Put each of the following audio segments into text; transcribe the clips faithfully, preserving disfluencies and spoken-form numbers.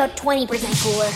about twenty percent cooler.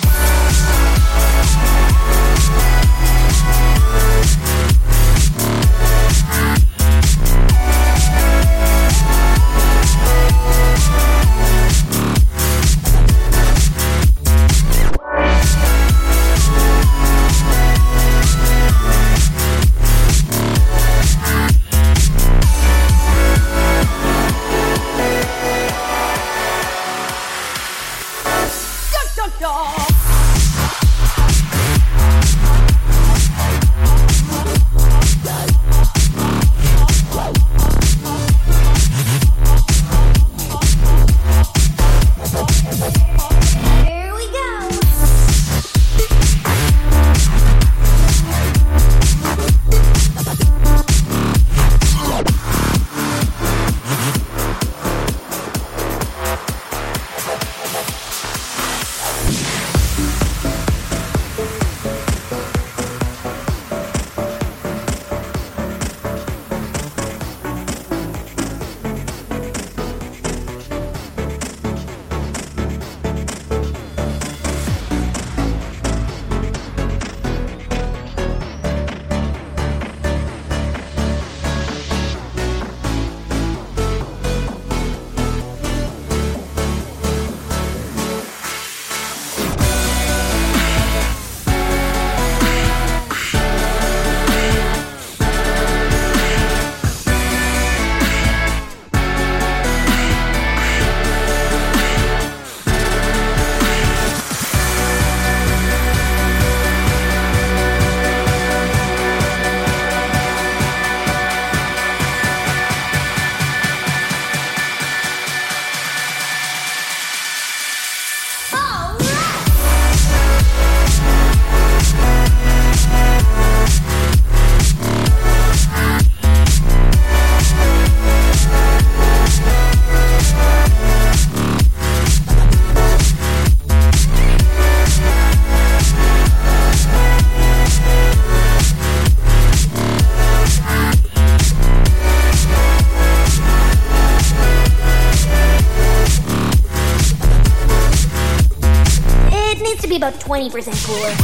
Be about twenty percent cooler.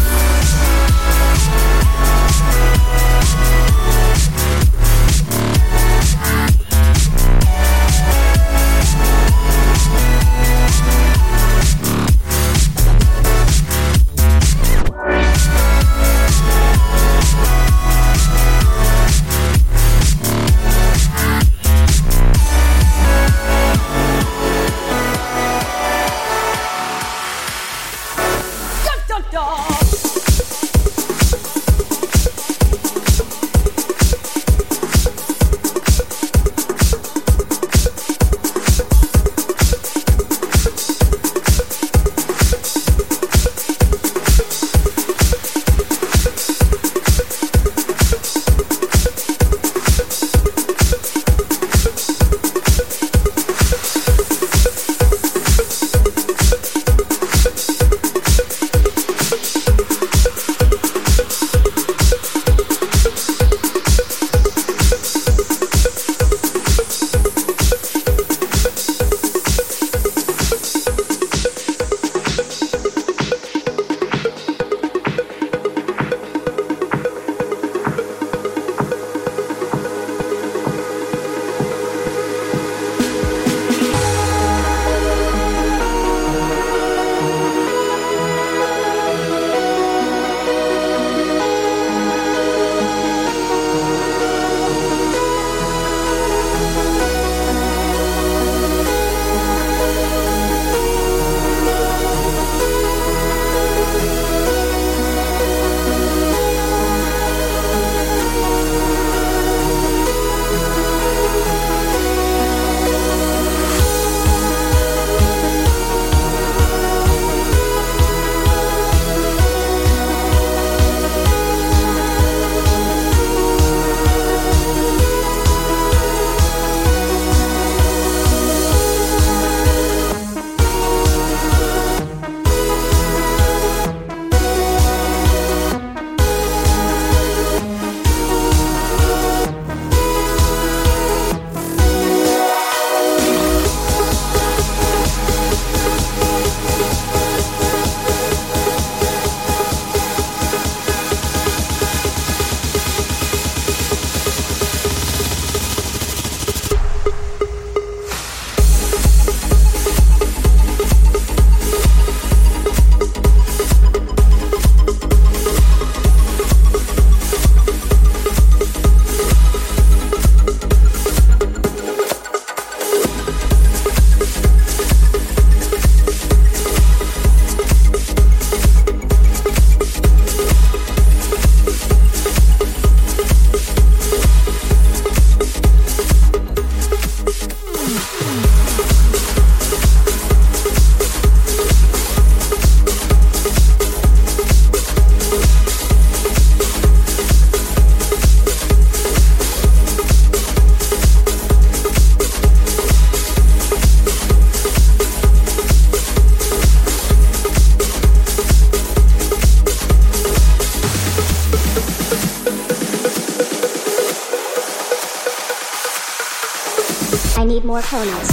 need more ponies.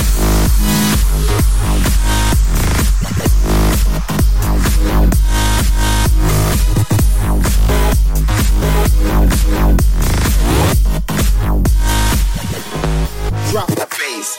Drop the bass.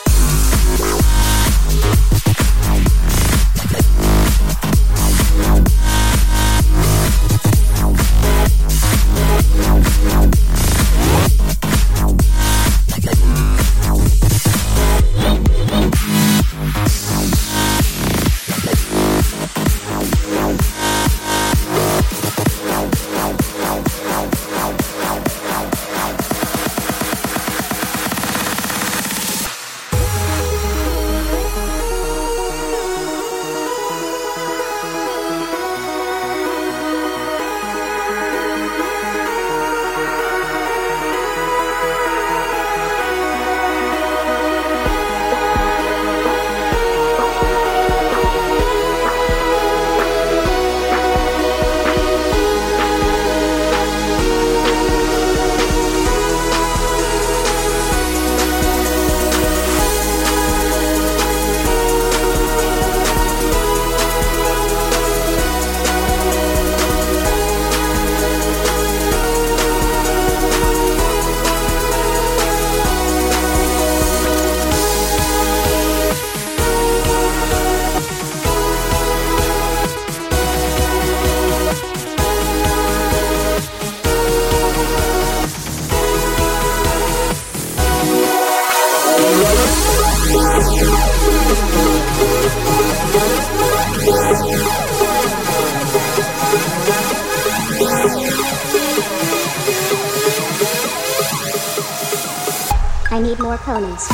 I need more ponies.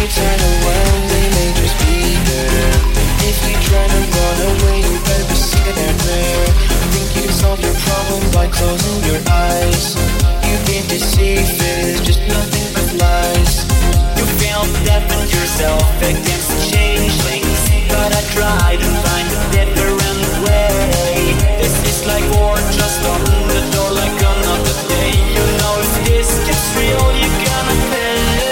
turn around, they may just be there. If you try to run away, you better be scared there. Think you can solve your problem by closing your eyes. You've been deceived, it is just nothing but lies. You feel deafen yourself against the changelings, but I try to find a different way. This is like war, just on the door like another day. You know if this gets real, you're gonna pay.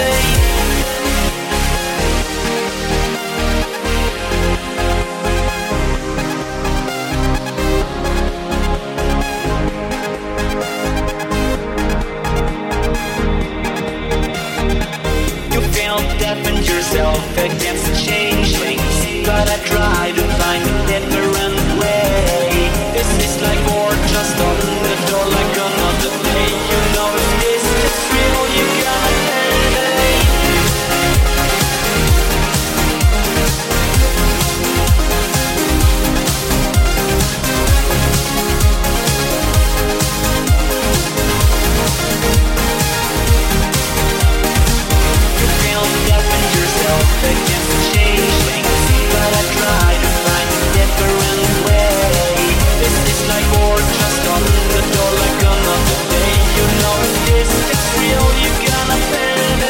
Defend yourself against the changelings, but I try to find a different way. This is like war, just on the door like another day. You know if this is real, you're gonna pay. Against the changelings, but I try to find a different way. This is like war, just on the door like another day. You know if this is real, you're gonna pay.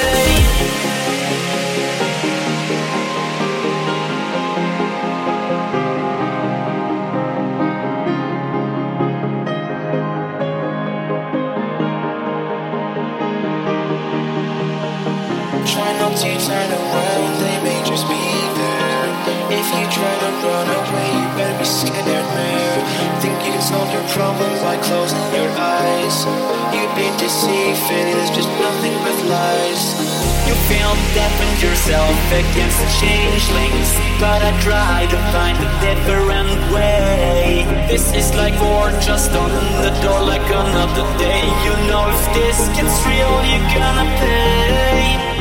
Try not to turn around, they may just be there. If you try to run away, you better be scared there. Think you can solve your problems by closing your eyes. You've been deceived, it is just nothing but lies. You feel deafen yourself against the changelings, but I try to find a different way. This is like war, just on the door like another day. You know if this gets real, you're gonna pay.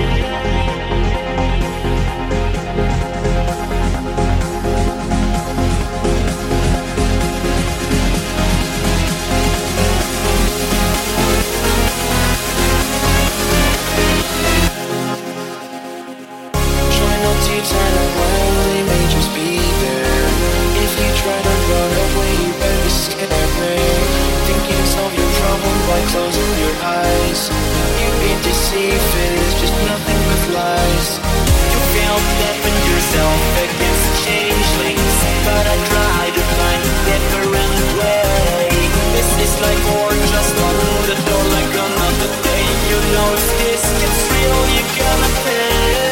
Turn around, they may just be there. If you try to run away, you better be scared there. Think you can solve your problem by closing your eyes. You've been deceived, it is just nothing but lies. You feel deafen yourself against the changelings, but I try to find a different way. This is like war, just on the door like another day. You know if this gets real, you're gonna pay.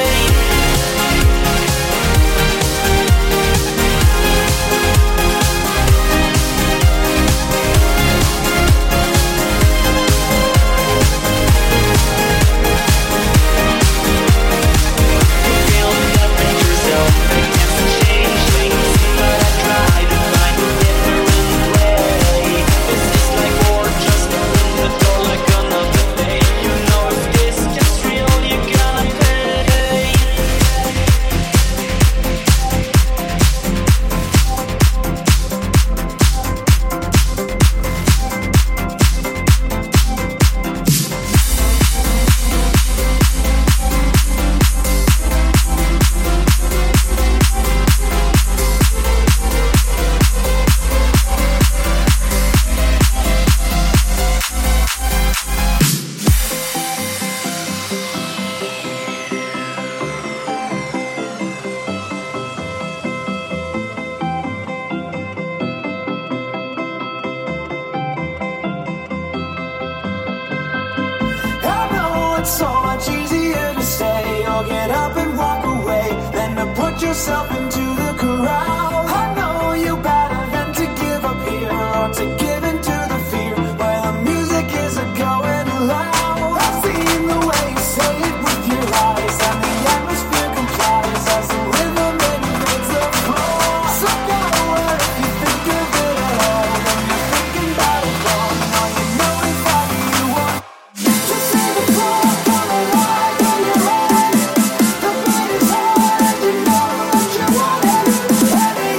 Yourself into the crowd. I know you better than to give up here or to give into the fear where the music is a going loud. I've seen the way you say it with your eyes, and the atmosphere complies as the rhythm invades the floor. So go away if you think of it at all, then you're thinking about it wrong. Now you know exactly you want to see the floor come alive in your eyes. The pain is hard, you know that you want it.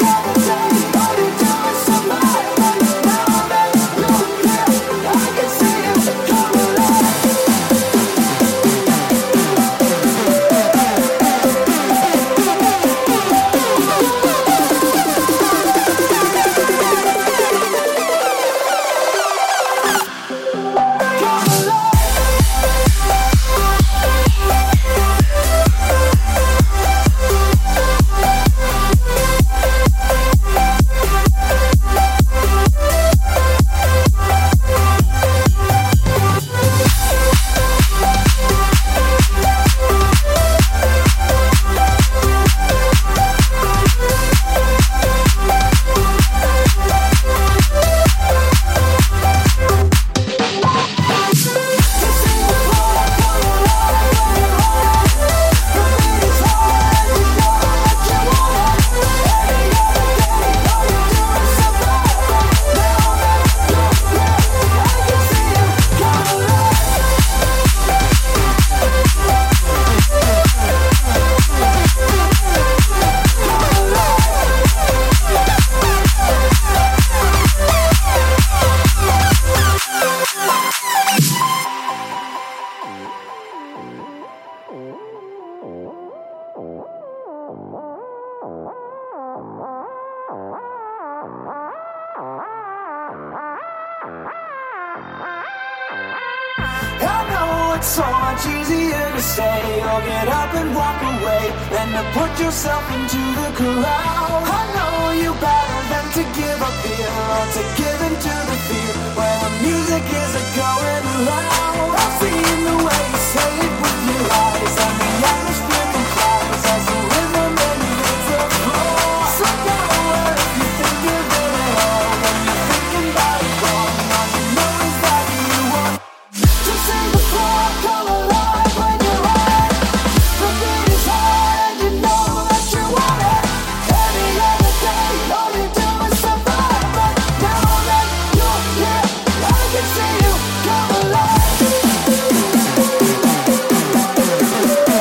it's so much easier to say or get up and walk away than to put yourself into the crowd. I know you better than to give up here or to give into the fear where the music is a going loud. I've seen the way you say it with your eyes and the atmosphere complies as the rhythm and hits the floor. So go where if you think you're doing it all when you're thinking about it wrong. All you know is that you want to see the floor come alive when you're on it. The beat is hard and you know that you want it. Any other day, all you do is survive. But now that you're here, I can see you come alive.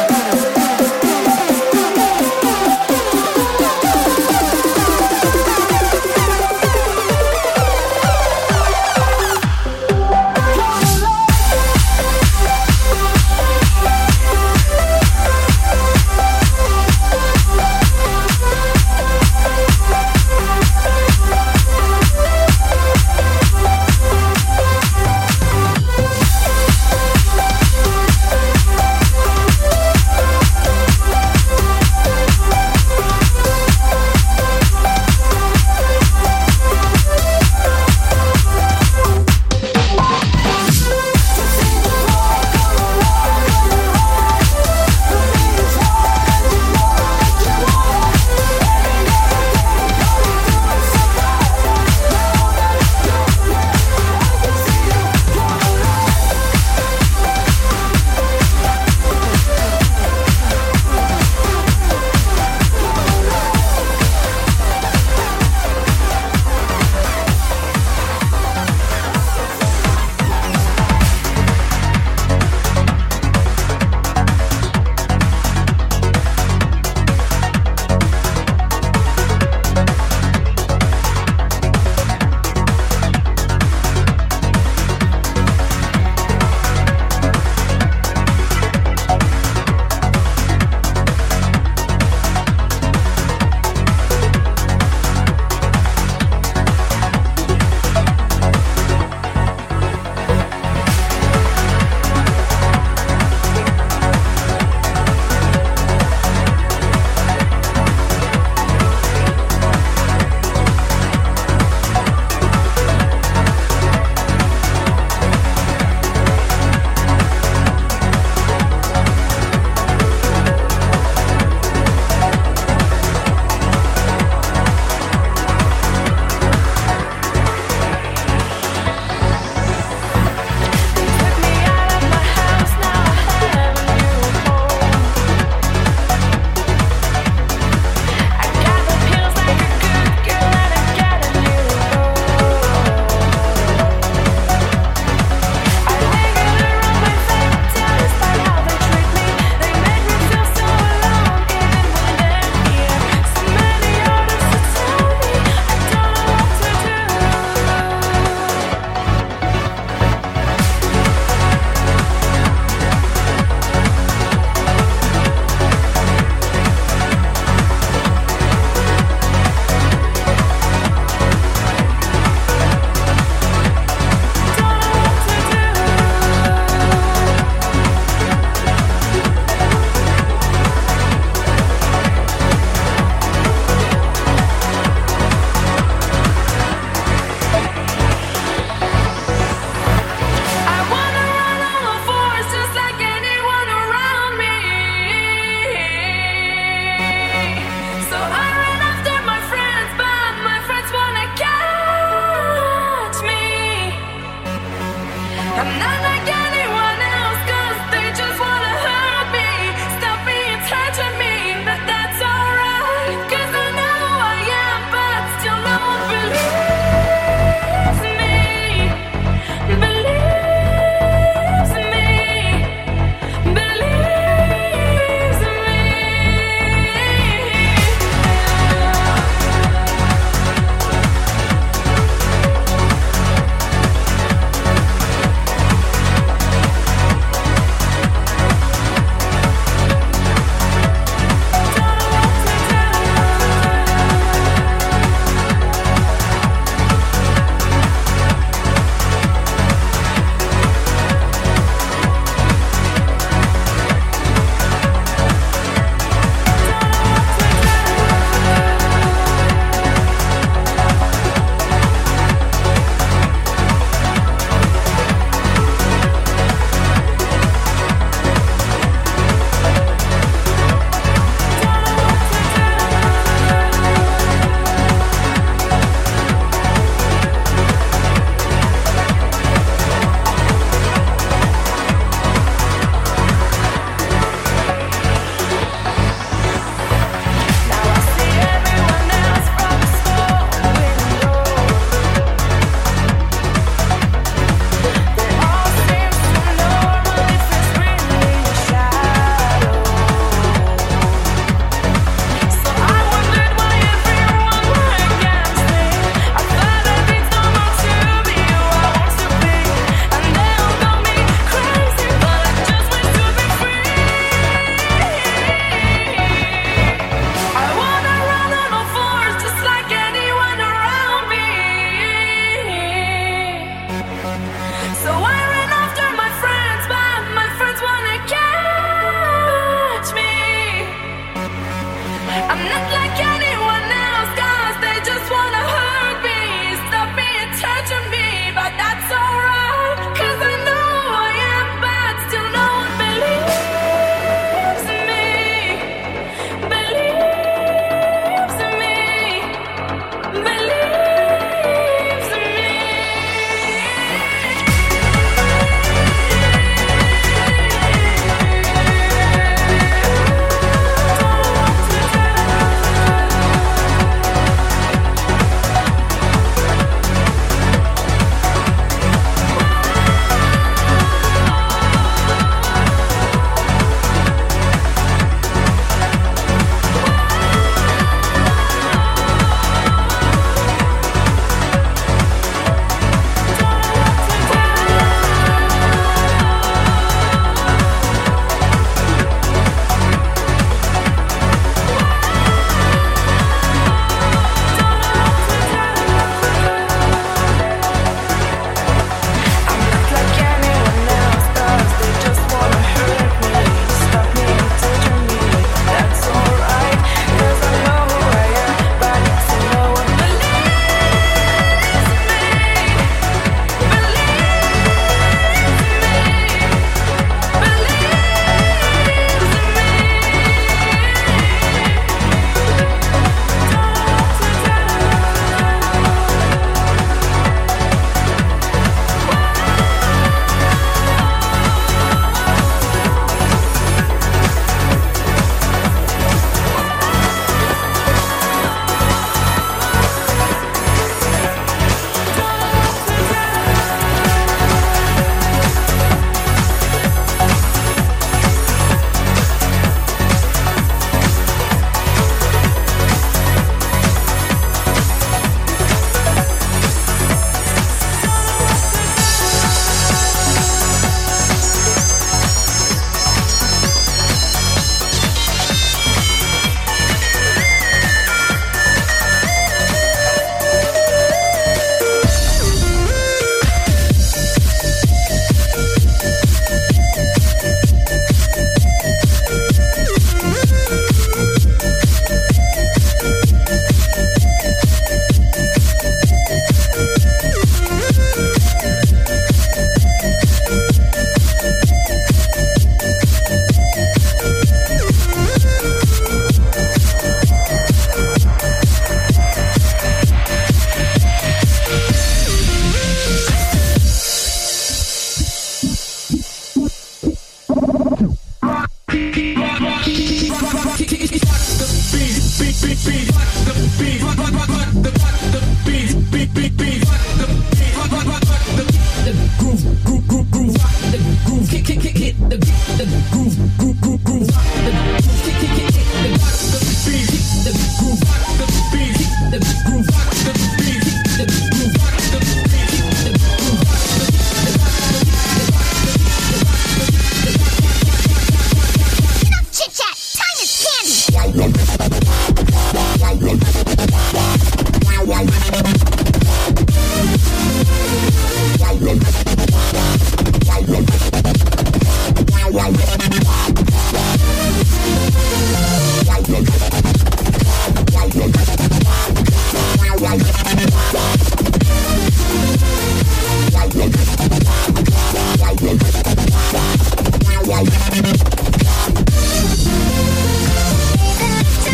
Even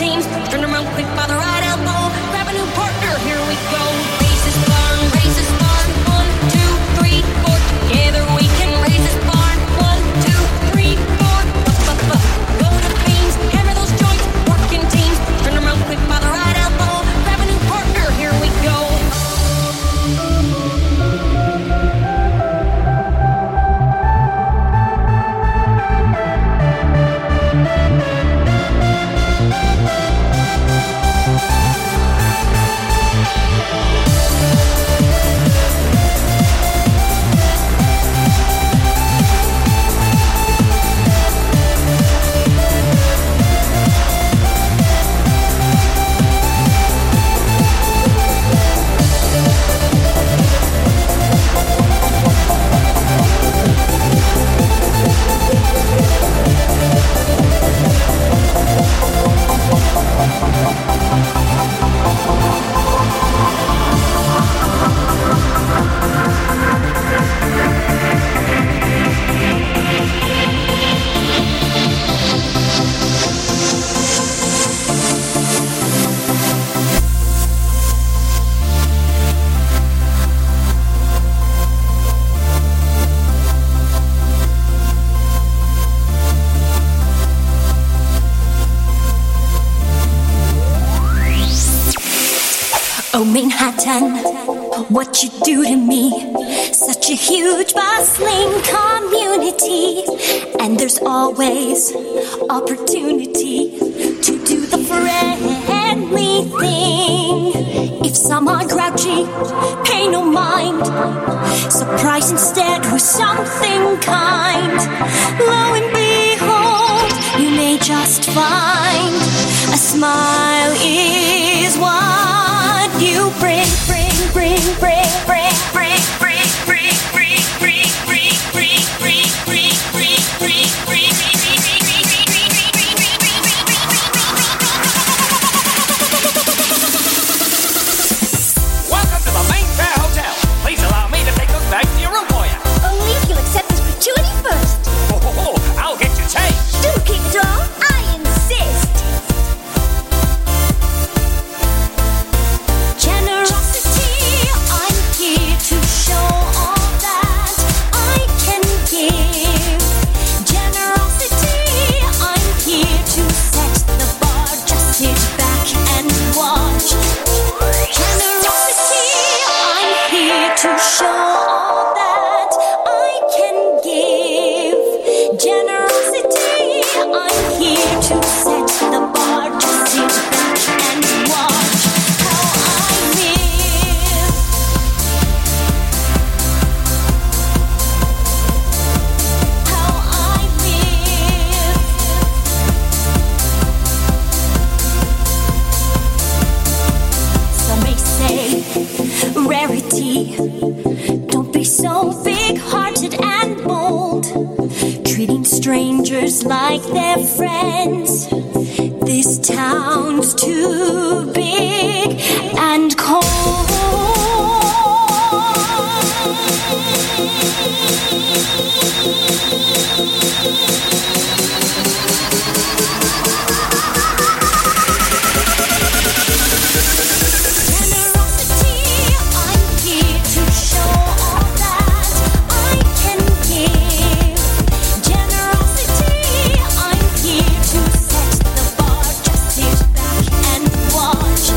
teams. Turn around quick by the right elbow. Grab a new partner, here we go. Race is fun, race is fun. One, two, three, four. Together we can raise this barn. One, two, three, four. Up, up, up. Go to beams, hammer those joints. Working teams. Turn around quick by the right elbow. Grab a new partner, here we go. Oh, Manhattan, what you do to me. Such a huge, bustling community. And there's always opportunity to do the friendly thing. If some are grouchy, pay no mind. Surprise instead with something kind. Lo and behold, you may just find a smile is what you bring, bring, bring, bring, bring, bring, bring, bring, bring, bring, bring, bring, bring, bring, bring, bring, bring, Welcome to the Mainfair Hotel. Please allow me to take us back to your room for you. Only if you'll accept this gratuity first. Oh, ho, ho, I'll get you changed. Do keep it all. I insist. Generosity, I'm here to show all that I can give. Generosity, I'm here to set the bar. Just sit back and watch. Generosity, I'm here to show all that I can give. Generosity, I'm here to set the bar. Just sit back and watch how I live. How I live. Some may say rarity. Don't be so big-hearted and bold, treating strangers like they're friends. This town's too big and cold. Generosity, I'm here to show all that I can give. Generosity, I'm here to set the bar. Just sit back and watch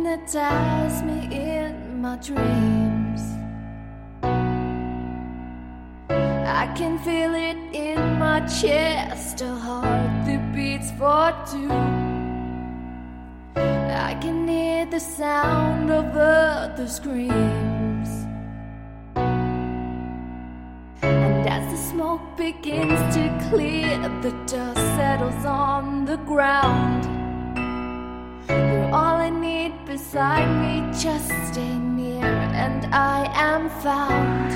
hypnotize me in my dreams. I can feel it in my chest, a heart that beats for two. I can hear the sound of other screams. And as the smoke begins to clear, the dust settles on the ground. You're all I need beside me, just stay near and I am found.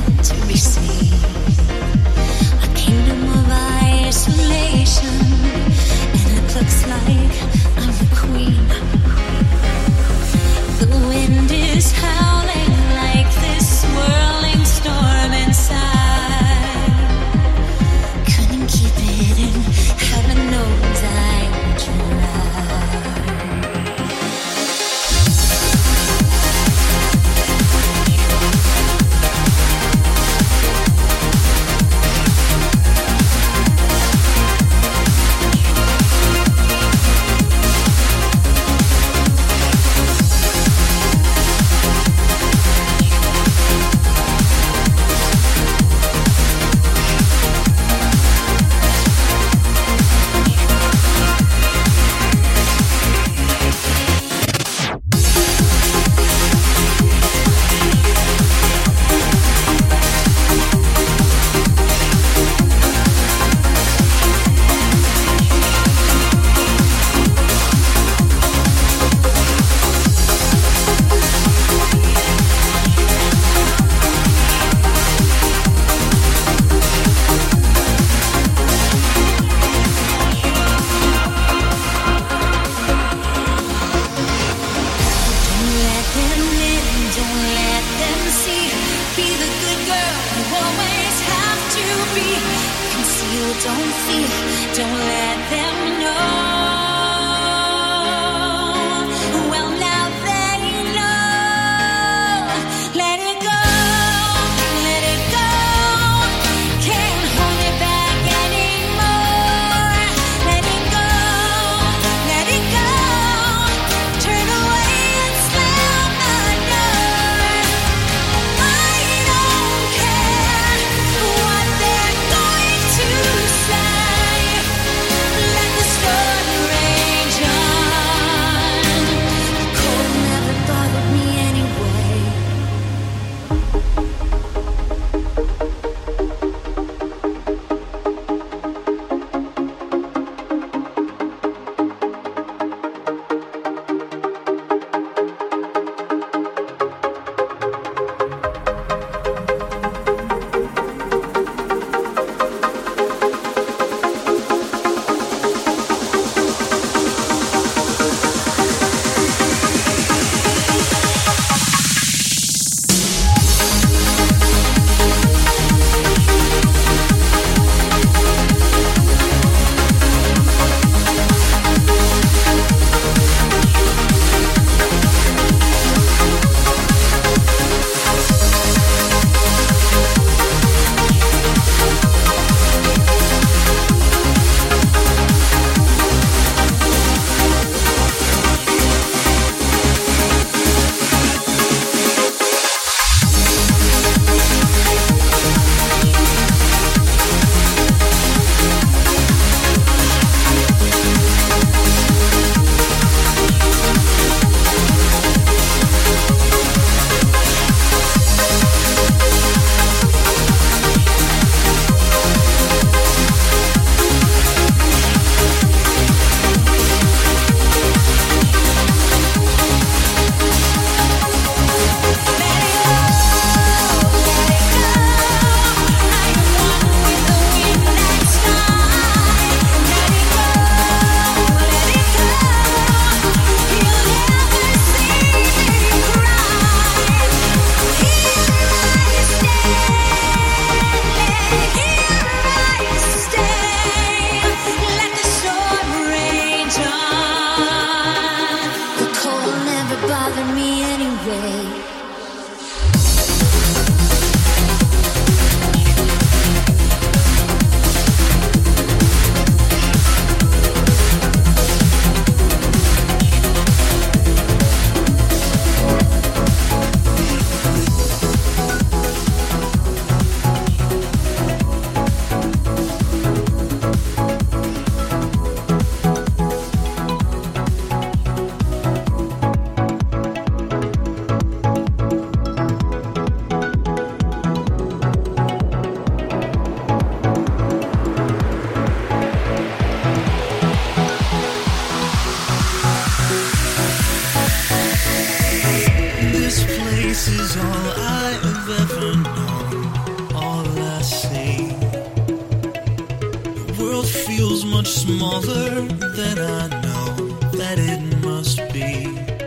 A kingdom of isolation. looks like I'm the queen. The wind is howling like this swirling storm inside. Couldn't keep it in, heaven knows I tried. Storm world feels much smaller than I know that it must be.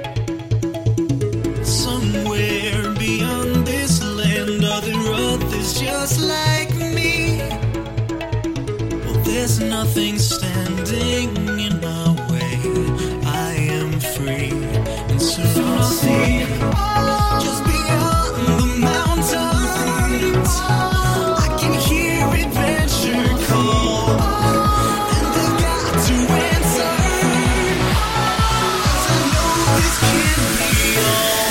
Somewhere beyond this land are there others just like me. Well, there's nothing standing in my way. I am free and soon I'll see just beyond the mountains. I can hear adventure call, and I've got to answer, 'cause I know this can't be all.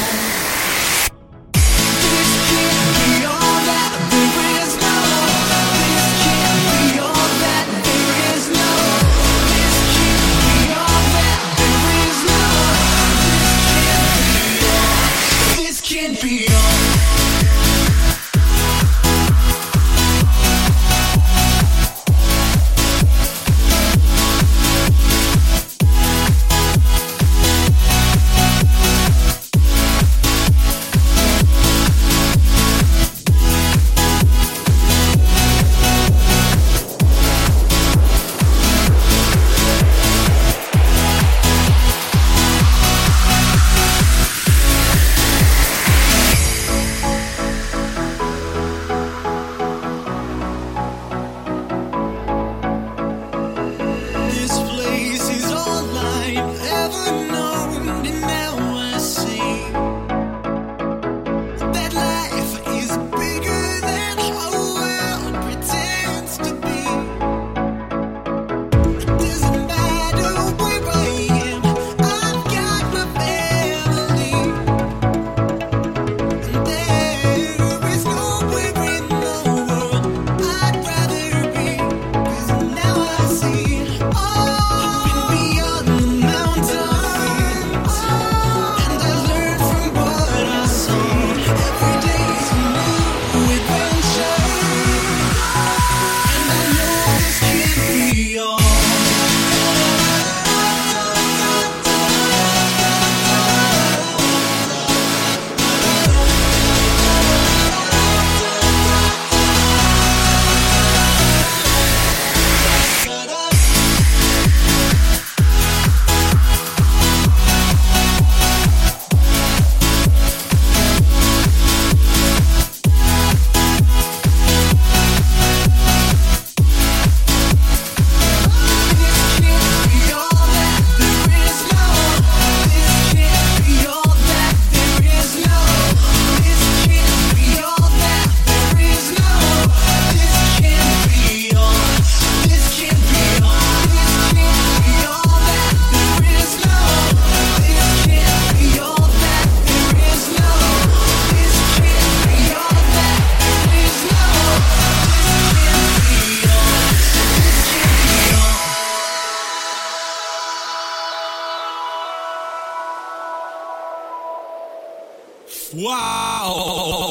This can't be all that there is no. This can't be all that there is no. This can't be all that there is no. This can't be all. This can't be all. This place is all I've ever known, and now I see that life is bigger than our world pretends to be. It doesn't matter where I am, I've got my family, and there is nowhere in the world I'd rather be. 'Cause now I see I've been beyond the mountains, and I learn from what I see. Every day's a new adventure, and I know this can't be all. Wow!